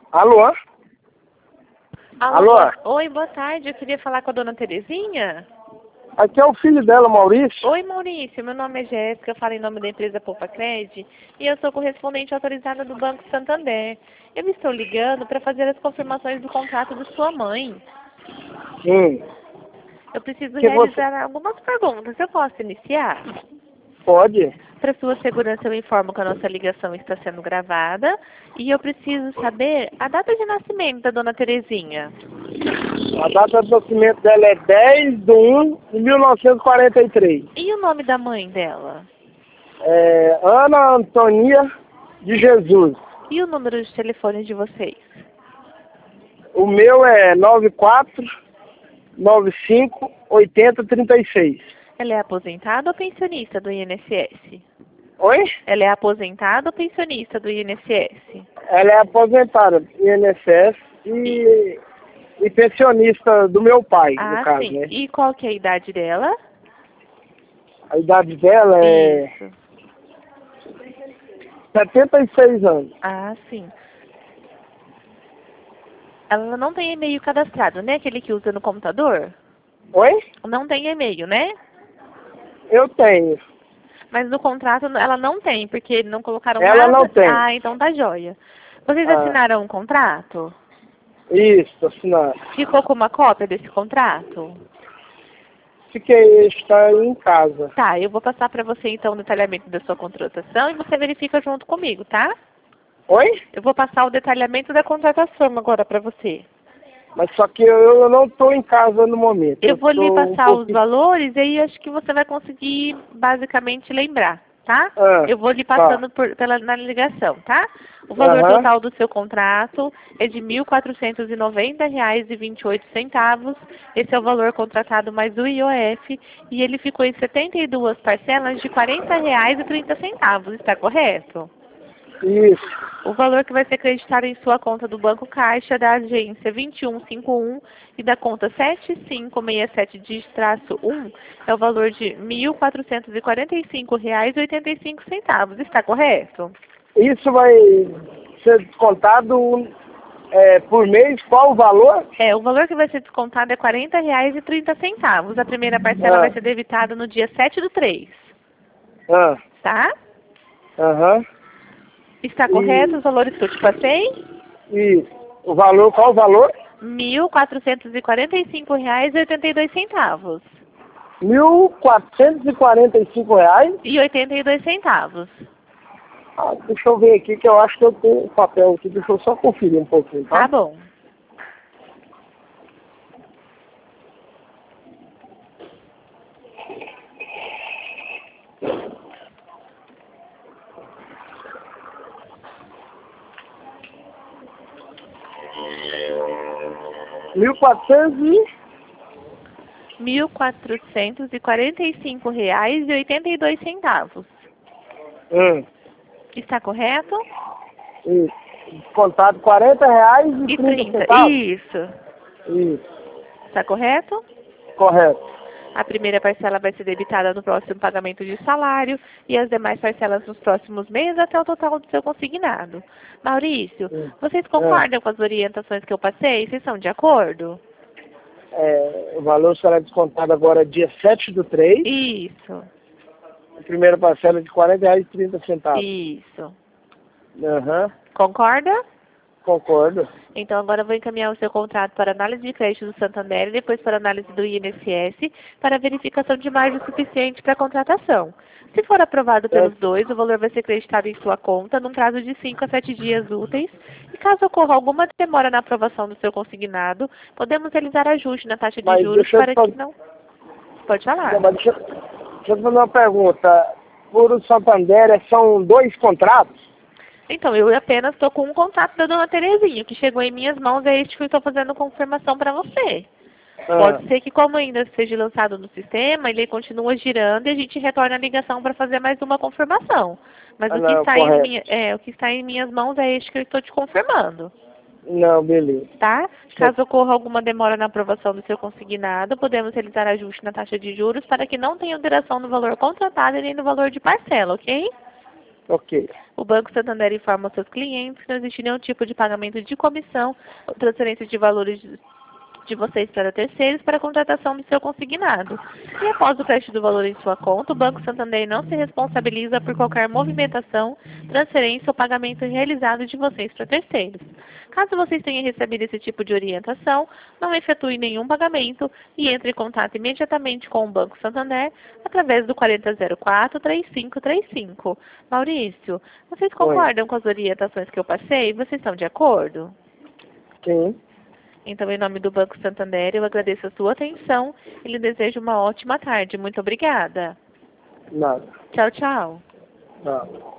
Alô? Alô? Oi, boa tarde. Eu queria falar com a dona Terezinha. Aqui é o filho dela, Maurício. Oi, Maurício. Meu nome é Jéssica. Eu falo em nome da empresa Poupacred e eu sou correspondente autorizada do Banco Santander. Eu estou ligando para fazer as confirmações do contrato de sua mãe. Eu preciso realizar algumas perguntas. Eu posso iniciar? Pode. Para sua segurança, eu informo que a nossa ligação está sendo gravada e eu preciso saber a data de nascimento da dona Terezinha. A data de nascimento dela é 10/1/1943. E o nome da mãe dela? É Ana Antonia de Jesus. E o número de telefone de vocês? O meu é 9495-8036. Ela é aposentada ou pensionista do INSS? Oi? Ela é aposentada ou pensionista do INSS? Ela é aposentada do INSS e pensionista do meu pai, no caso, sim. né? E qual que é a idade dela? A idade dela é Isso. 76 anos. Sim. Ela não tem e-mail cadastrado, né? Aquele que usa no computador? Oi? Não tem e-mail, né? Eu tenho. Mas no contrato ela não tem, porque não colocaram Ela nada. não tem. Então tá joia. Vocês assinaram um contrato? Isso, assinado. Ficou com uma cópia desse contrato? Está em casa. Tá, eu vou passar para você então o detalhamento da sua contratação e você verifica junto comigo, tá? Oi? Eu vou passar o detalhamento da contratação agora para você. Mas só que eu não estou em casa no momento. Eu vou lhe passar os valores e aí acho que você vai conseguir basicamente lembrar, tá? Eu vou lhe passando na ligação, tá? O valor total do seu contrato é de R$ 1.490,28. Esse é o valor contratado mais o IOF e ele ficou em 72 parcelas de R$ 40,30. Está correto? Isso. O valor que vai ser acreditado em sua conta do Banco Caixa da agência 2151 e da conta 7567-1 é o valor de R$ 1.445,85. Está correto? Isso vai ser descontado por mês? Qual o valor? O valor que vai ser descontado é R$ 40,30. A primeira parcela vai ser debitada no dia 7/3. Tá? Está correto os valores que eu te passei? Isso. O valor, qual o valor? R$ 1.445,82. R$ 1.445,82. Deixa eu ver aqui, que eu acho que eu tenho o papel aqui. Deixa eu só conferir um pouquinho, tá? Tá bom. R$ 1.445,82. Está correto? Isso. Descontado R$ 40,30. Isso. Está correto? Correto. A primeira parcela vai ser debitada no próximo pagamento de salário e as demais parcelas nos próximos meses até o total do seu consignado. Maurício, vocês concordam com as orientações que eu passei? Vocês são de acordo? O valor será descontado agora dia 7/3. Isso. A primeira parcela de R$ 40,30. Isso. Concorda? Concordo. Então agora eu vou encaminhar o seu contrato para análise de crédito do Santander e depois para análise do INSS para verificação de margem suficiente para a contratação. Se for aprovado pelos dois, o valor vai ser creditado em sua conta num prazo de 5 a 7 dias úteis. E caso ocorra alguma demora na aprovação do seu consignado, podemos realizar ajuste na taxa de juros para que não... Pode falar. Deixa eu fazer uma pergunta. Por o Santander, são 2 contratos? Então, eu apenas estou com um contrato da dona Terezinha, que chegou em minhas mãos, é este que eu estou fazendo confirmação para você. Pode ser que, como ainda seja lançado no sistema, ele continua girando e a gente retorna a ligação para fazer mais uma confirmação. Mas o que está em minhas mãos é este que eu estou te confirmando. Não, beleza. Tá? Caso ocorra alguma demora na aprovação do seu consignado, podemos realizar ajuste na taxa de juros para que não tenha alteração no valor contratado e nem no valor de parcela, ok? Ok. O Banco Santander informa aos seus clientes que não existe nenhum tipo de pagamento de comissão ou transferência de valores de vocês para terceiros para a contratação do seu consignado. E após o crédito do valor em sua conta, o Banco Santander não se responsabiliza por qualquer movimentação, transferência ou pagamento realizado de vocês para terceiros. Caso vocês tenham recebido esse tipo de orientação, não efetue nenhum pagamento e entre em contato imediatamente com o Banco Santander através do 4004-3535. Maurício, vocês concordam com as orientações que eu passei? Vocês estão de acordo? Sim. Então, em nome do Banco Santander, eu agradeço a sua atenção e lhe desejo uma ótima tarde. Muito obrigada. Nada. Tchau, tchau. Nada.